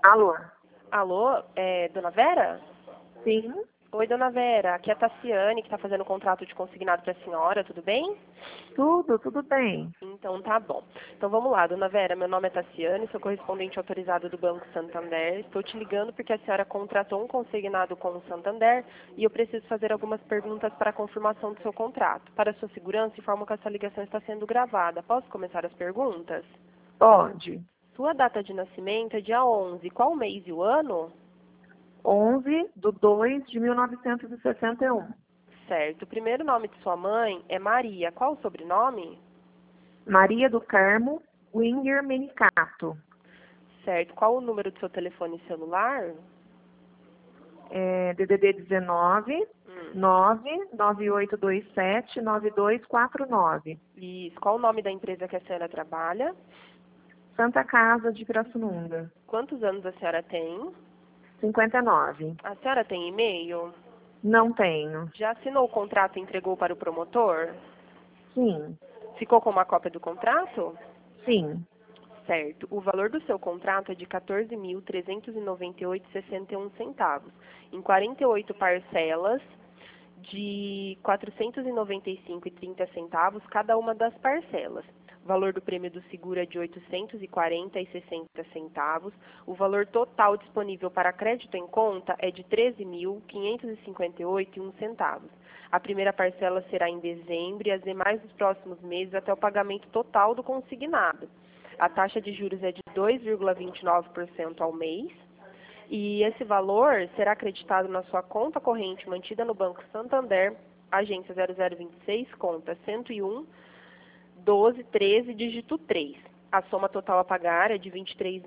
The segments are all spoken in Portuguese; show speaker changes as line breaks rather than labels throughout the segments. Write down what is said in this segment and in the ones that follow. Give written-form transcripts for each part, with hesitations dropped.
Alô?
Alô, Dona Vera?
Sim,
Oi, Dona Vera. Aqui é a Tassiane, que está fazendo o contrato de consignado para a senhora, tudo bem?
tudo bem.
Então tá bom. Então vamos lá, Dona Vera. Meu nome é Tassiane, sou correspondente autorizado do Banco Santander. Estou te ligando porque a senhora contratou um consignado com o Santander e eu preciso fazer algumas perguntas para a confirmação do seu contrato. Para sua segurança, informo que essa ligação está sendo gravada. Posso começar as perguntas?
Pode.
Sua data de nascimento é dia 11. Qual o mês e o ano?
11/2/1961.
Certo. O primeiro nome de sua mãe é Maria. Qual o sobrenome?
Maria do Carmo Winger Menicato.
Certo. Qual o número do seu telefone celular?
DDD 19 998279249.
Isso. Qual o nome da empresa que a senhora trabalha?
Santa Casa de Pirassununga.
Quantos anos a senhora tem?
59.
A senhora tem e-mail?
Não tenho.
Já assinou o contrato e entregou para o promotor?
Sim,
Ficou com uma cópia do contrato?
sim.
Certo. O valor do seu contrato é de R$ 14.398,61, em 48 parcelas de R$ 495,30 cada uma das parcelas. O valor do prêmio do seguro é de R$ 840,60. O valor total disponível para crédito em conta é de R$ 13.558,01. A primeira parcela será em dezembro e as demais nos próximos meses até o pagamento total do consignado. A taxa de juros é de 2,29% ao mês. E esse valor será acreditado na sua conta corrente mantida no Banco Santander, agência 0026, conta 101 12 13, dígito 3. A soma total a pagar é de R$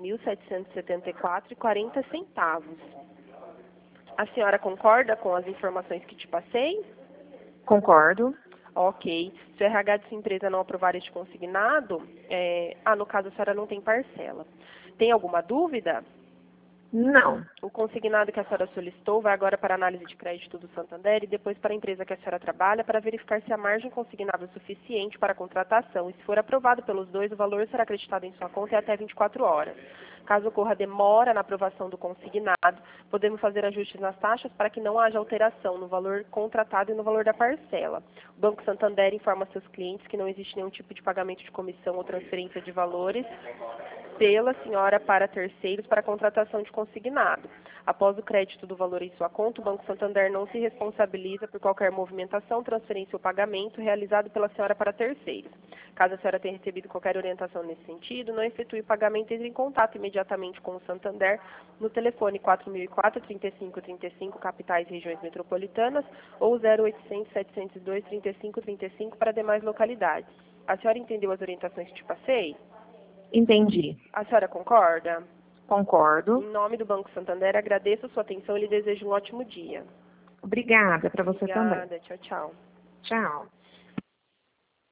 23.774,40. A senhora concorda com as informações que te passei?
Concordo.
Ok. Se o RH de sua empresa não aprovar este consignado, no caso a senhora não tem parcela. Tem alguma dúvida?
Não.
O consignado que a senhora solicitou vai agora para a análise de crédito do Santander e depois para a empresa que a senhora trabalha para verificar se a margem consignada é suficiente para a contratação. E se for aprovado pelos dois, o valor será acreditado em sua conta em até 24 horas. Caso ocorra demora na aprovação do consignado, podemos fazer ajustes nas taxas para que não haja alteração no valor contratado e no valor da parcela. O Banco Santander informa seus clientes que não existe nenhum tipo de pagamento de comissão ou transferência de valores pela senhora para terceiros para a contratação de consignado. Após o crédito do valor em sua conta, o Banco Santander não se responsabiliza por qualquer movimentação, transferência ou pagamento realizado pela senhora para terceiros. Caso a senhora tenha recebido qualquer orientação nesse sentido, não efetue o pagamento, entre em contato imediatamente com o Santander no telefone 4004-3535, capitais e regiões metropolitanas, ou 0800-702-3535 para demais localidades. A senhora entendeu as orientações que te passei?
Entendi.
A senhora concorda?
Concordo.
Em nome do Banco Santander, agradeço a sua atenção e lhe desejo um ótimo dia.
Obrigada para você também.
Obrigada. Tchau, tchau.
Tchau.